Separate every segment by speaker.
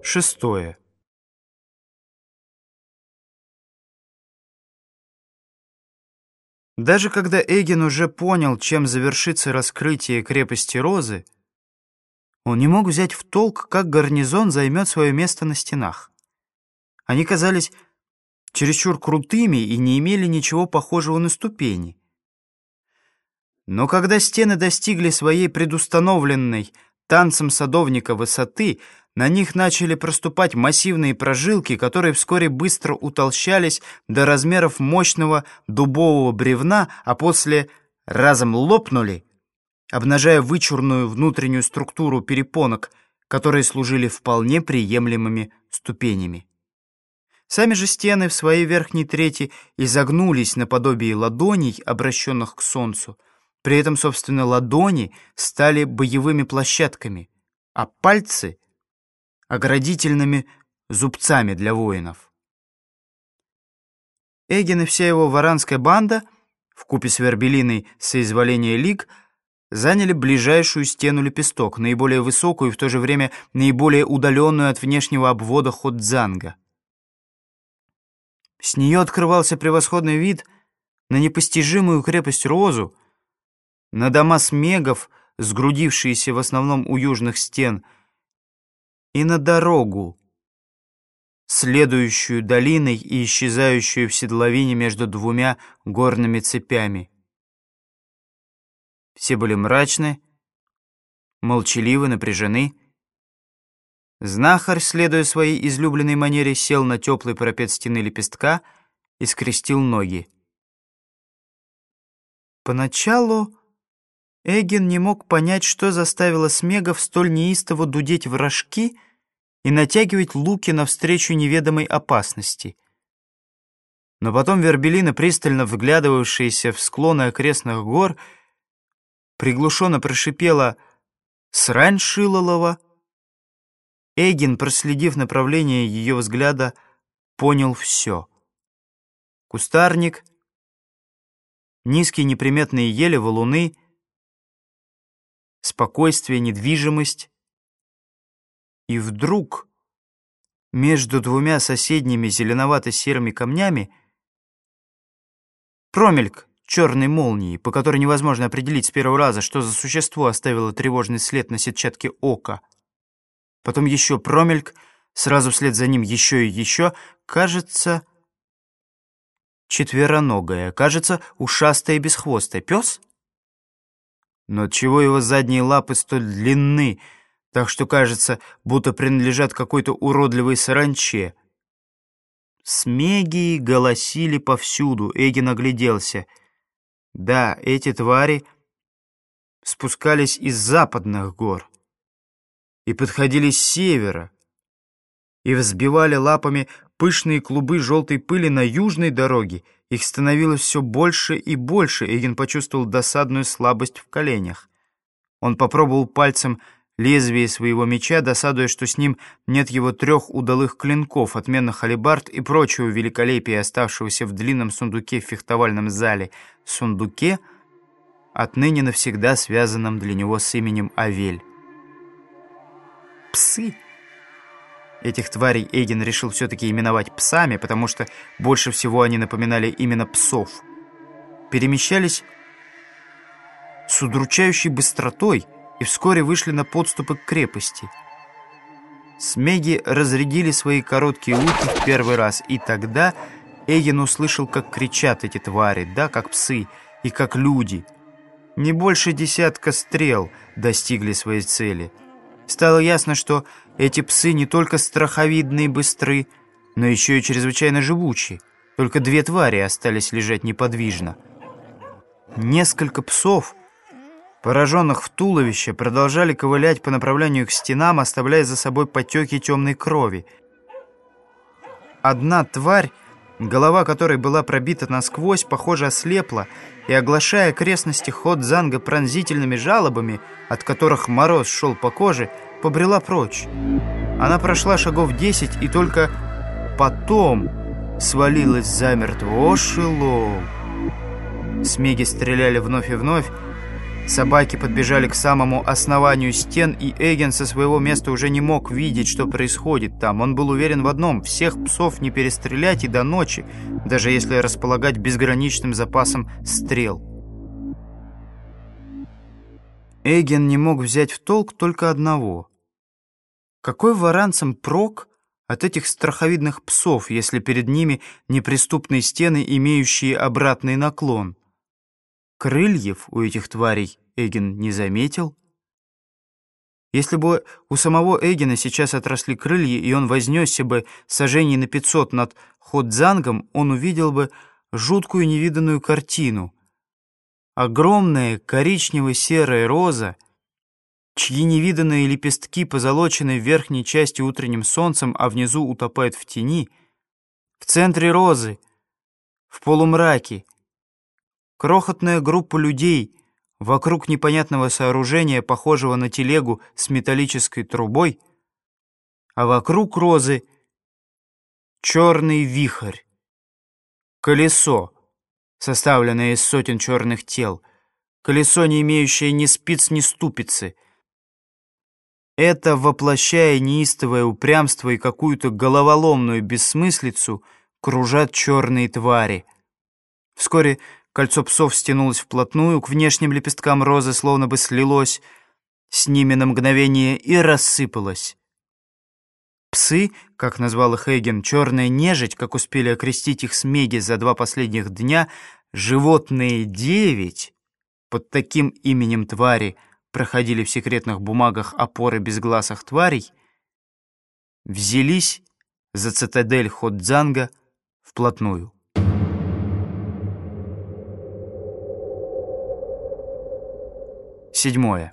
Speaker 1: Шестое. Даже когда Эгин уже понял, чем завершится раскрытие крепости Розы, он не мог взять в толк, как гарнизон займет свое место на стенах. Они казались чересчур крутыми и не имели ничего похожего на ступени. Но когда стены достигли своей предустановленной танцем садовника высоты, на них начали проступать массивные прожилки, которые вскоре быстро утолщались до размеров мощного дубового бревна, а после разом лопнули, обнажая вычурную внутреннюю структуру перепонок, которые служили вполне приемлемыми ступенями. Сами же стены в своей верхней трети изогнулись наподобие ладоней, обращенных к солнцу. При этом, собственно, ладони стали боевыми площадками, а пальцы — оградительными зубцами для воинов. Эгин и вся его варанская банда, вкупе с Вербелиной соизволения лиг, заняли ближайшую стену Лепесток, наиболее высокую и в то же время наиболее удаленную от внешнего обвода Ходзанга. С нее открывался превосходный вид на непостижимую крепость Розу, на дома смегов, сгрудившиеся в основном у южных стен, и на дорогу, следующую долиной и исчезающую в седловине между двумя горными цепями. Все были мрачны, молчаливы, напряжены. Знахарь, следуя своей излюбленной манере, сел на теплый парапет стены Лепестка и скрестил ноги. Поначалу Эгин не мог понять, что заставило смегов столь неистово дудеть в рожки и натягивать луки навстречу неведомой опасности. Но потом Вербелина, пристально вглядывавшаяся в склоны окрестных гор, приглушенно прошипела «Срань Шилолова». Эгин, проследив направление ее взгляда, понял все. Кустарник, низкие неприметные ели, валуны, спокойствие, недвижимость. И вдруг между двумя соседними зеленовато-серыми камнями промельк черной молнии, по которой невозможно определить с первого раза, что за существо оставило тревожный след на сетчатке ока. Потом еще промельк, сразу вслед за ним еще и еще, кажется, четвероногая, кажется, ушастая и бесхвостая. Пес? Но отчего его задние лапы столь длинны, так что кажется, будто принадлежат какой-то уродливой саранче? Смеги голосили повсюду. Эгин огляделся. Да, эти твари спускались из западных гор и подходили с севера, и взбивали лапами пышные клубы желтой пыли на южной дороге. Их становилось все больше и больше. Эгин почувствовал досадную слабость в коленях. Он попробовал пальцем лезвие своего меча, досадуя, что с ним нет его 3 удалых клинков, отменных алебард и прочего великолепия, оставшегося в длинном сундуке в фехтовальном зале. Сундуке, отныне навсегда связанном для него с именем Авель. Псы! Этих тварей Эгин решил все-таки именовать псами, потому что больше всего они напоминали именно псов. Перемещались с удручающей быстротой и вскоре вышли на подступы к крепости. Смеги разрядили свои короткие луки в первый раз, и тогда Эгин услышал, как кричат эти твари, да, как псы и как люди. Не больше 10 стрел достигли своей цели. Стало ясно, что эти псы не только страховидны и быстры, но еще и чрезвычайно живучи. Только 2 твари остались лежать неподвижно. Несколько псов, пораженных в туловище, продолжали ковылять по направлению к стенам, оставляя за собой потеки темной крови. Одна тварь, голова которой была пробита насквозь, похоже, ослепла, и, оглашая окрестности Ходзанга пронзительными жалобами, от которых мороз шел по коже, побрела прочь. Она прошла шагов 10 и только потом свалилась замертво. О, Шилол! Смеги стреляли вновь и вновь, Собаки подбежали к самому основанию стен, и Эгген со своего места уже не мог видеть, что происходит там. Он был уверен в одном: всех псов не перестрелять и до ночи, даже если располагать безграничным запасом стрел. Эгген не мог взять в толк только одного: какой варанцам прок от этих страховидных псов, если перед ними неприступные стены, имеющие обратный наклон? Крыльев у этих тварей Эгген не заметил. Если бы у самого Эггена сейчас отросли крылья, и он вознесся бы сажений на 500 над Ходзангом, он увидел бы жуткую невиданную картину. Огромная коричнево-серая роза, чьи невиданные лепестки позолочены в верхней части утренним солнцем, а внизу утопают в тени. В центре розы, в полумраке, крохотная группа людей вокруг непонятного сооружения, похожего на телегу с металлической трубой, а вокруг розы черный вихрь, колесо, составленное из сотен черных тел, колесо, не имеющее ни спиц, ни ступицы. Это, воплощая неистовое упрямство и какую-то головоломную бессмыслицу, кружат черные твари. Вскоре кольцо псов стянулось вплотную к внешним лепесткам розы, словно бы слилось с ними на мгновение и рассыпалось. Псы, как назвал их Эгген, черная нежить, как успели окрестить их смеги за 2 последних дня, животные 9, под таким именем твари проходили в секретных бумагах опоры безгласых тварей, взялись за цитадель Ходзанга вплотную. Седьмое.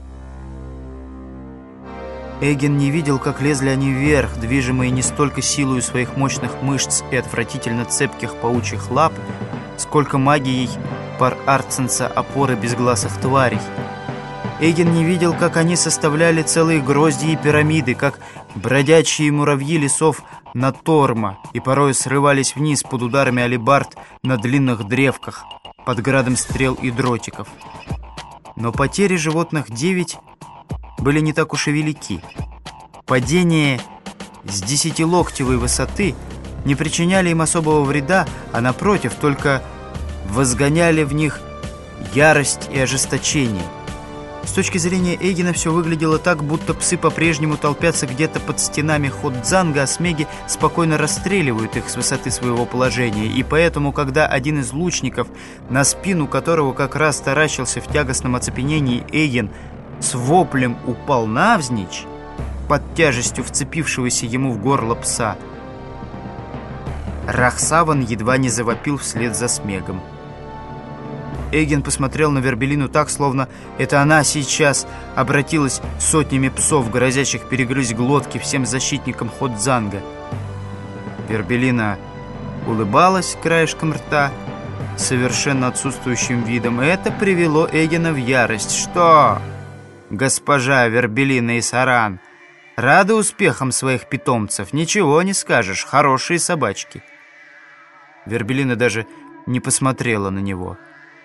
Speaker 1: Эгген не видел, как лезли они вверх, движимые не столько силою своих мощных мышц и отвратительно цепких паучьих лап, сколько магией пар-арценса опоры безгласых тварей. Эгген не видел, как они составляли целые грозди и пирамиды, как бродячие муравьи лесов на Торма, и порой срывались вниз под ударами алебард на длинных древках, под градом стрел и дротиков. Но потери животных 9 были не так уж и велики. Падения с 10-локтевой высоты не причиняли им особого вреда, а напротив, только возгоняли в них ярость и ожесточение. С точки зрения Эггена все выглядело так, будто псы по-прежнему толпятся где-то под стенами Ходзанга, а смеги спокойно расстреливают их с высоты своего положения. И поэтому, когда один из лучников, на спину которого как раз таращился в тягостном оцепенении Эгген, с воплем упал навзничь под тяжестью вцепившегося ему в горло пса, Рахсаван едва не завопил вслед за смегом. Эгген посмотрел на Вербелину так, словно это она сейчас обратилась сотнями псов, грозящих перегрызть глотки всем защитникам Ходзанга. Вербелина улыбалась краешком рта, совершенно отсутствующим видом, и это привело Эггена в ярость. «Что, госпожа Вербелина Исаран, рады успехам своих питомцев? Ничего не скажешь, хорошие собачки». Вербелина даже не посмотрела на него.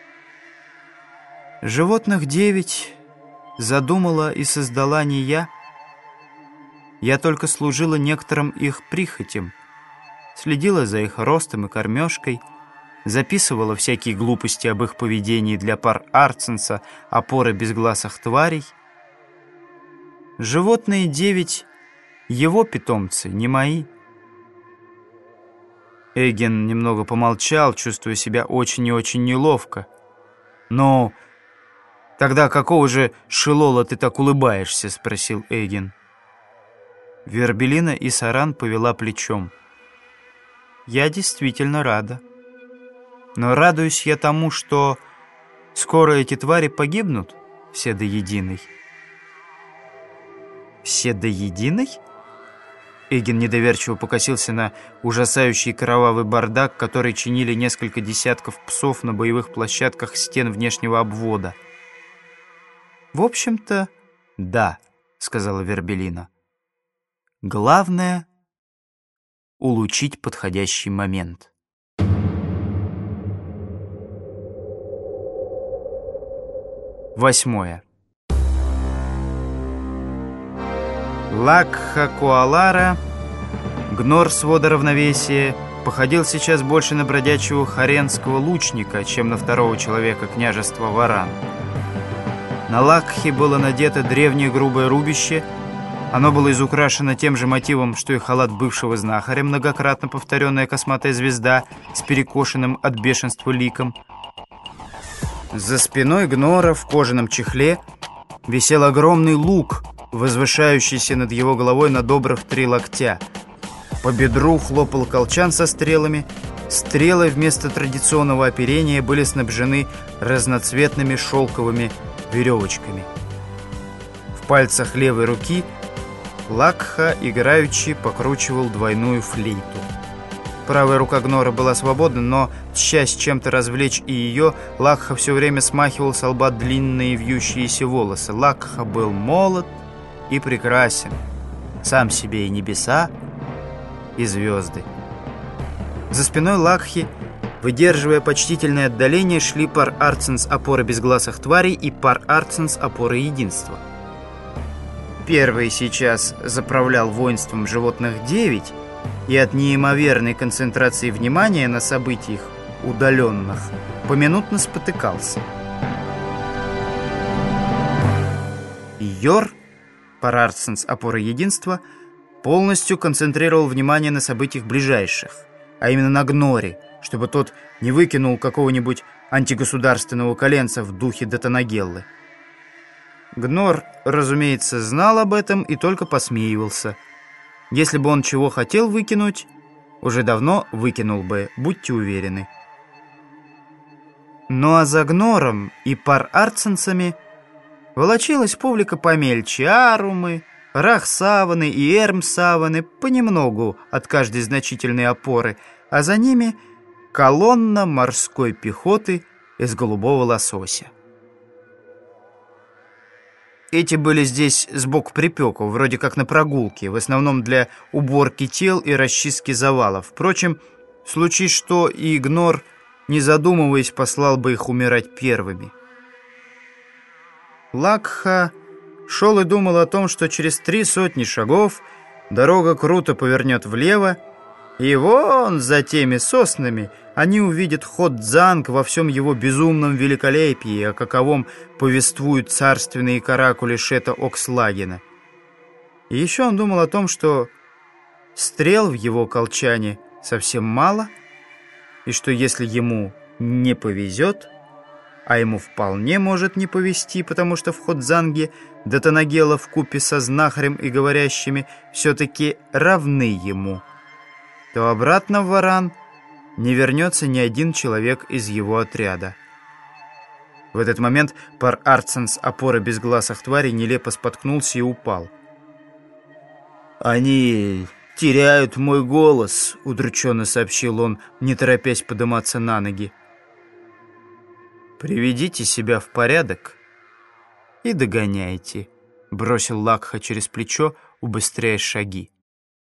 Speaker 1: Животных 9 задумала и создала не я. Я только служила некоторым их прихотям, следила за их ростом и кормежкой, записывала всякие глупости об их поведении для пар-арценса, опоры безгласых тварей. Животные 9 его питомцы, не мои. Эгген немного помолчал, чувствуя себя очень и очень неловко. «Ну, тогда какого же шилола ты так улыбаешься?» — спросил Эгген. Вербелина Исаран повела плечом. «Я действительно рада. Но радуюсь я тому, что скоро эти твари погибнут, все до единой». «Все до единой?» Эгген недоверчиво покосился на ужасающий кровавый бардак, который чинили несколько десятков псов на боевых площадках стен внешнего обвода. «В общем-то, да», — сказала Вербелина. «Главное — улучшить подходящий момент». 8. Лакха Куалара, гнор свода равновесия, походил сейчас больше на бродячего харенского лучника, чем на второго человека княжества Варан. На Лакхе было надето древнее грубое рубище. Оно было изукрашено тем же мотивом, что и халат бывшего знахаря, многократно повторенная косматая звезда с перекошенным от бешенства ликом. За спиной гнора в кожаном чехле висел огромный лук, возвышающийся над его головой на добрых 3 локтя. По бедру хлопал колчан со стрелами. Стрелы вместо традиционного оперения были снабжены разноцветными шелковыми веревочками. В пальцах левой руки Лакха играючи покручивал двойную флейту. Правая рука гнора была свободна, но, тщась чем-то развлечь и ее, Лакха все время смахивал с лба длинные вьющиеся волосы. Лакха был молод и прекрасен, сам себе и небеса, и звезды. За спиной Лакхи, выдерживая почтительное отдаление, шли пар Арценс опоры безгласых тварей и пар Арценс опоры единства. Первый сейчас заправлял воинством животных 9 и от неимоверной концентрации внимания на событиях удаленных поминутно спотыкался. Йор, пар Арценс опоры единства, полностью концентрировал внимание на событиях ближайших, а именно на гноре, чтобы тот не выкинул какого-нибудь антигосударственного коленца в духе Датанагеллы. Гнор, разумеется, знал об этом и только посмеивался. Если бы он чего хотел выкинуть, уже давно выкинул бы, будьте уверены. Ну а за гнором и пар Арценсами волочилась публика помельче: арумы, рахсаваны и эрмсаваны, понемногу от каждой значительной опоры, а за ними колонна морской пехоты из голубого лосося. Эти были здесь сбоку припеку, вроде как на прогулке, в основном для уборки тел и расчистки завалов. Впрочем, случись что, и гнор, не задумываясь, послал бы их умирать первыми. Лакха шел и думал о том, что через 300 шагов дорога круто повернет влево, и вон за теми соснами они увидят Ходзанг во всем его безумном великолепии, о каковом повествуют царственные каракули Шета Окслагена. И еще он думал о том, что стрел в его колчане совсем мало, и что если ему не повезет, а ему вполне может не повезти, потому что в Ходзанге Датанагелла вкупе со знахарем и говорящими все-таки равны ему, то обратно в Варан не вернется ни один человек из его отряда. В этот момент пар Арценс опоры безгласых тварей нелепо споткнулся и упал. «Они теряют мой голос», — удрученно сообщил он, не торопясь подниматься на ноги. «Приведите себя в порядок и догоняйте», — бросил Лакха через плечо, убыстряя шаги.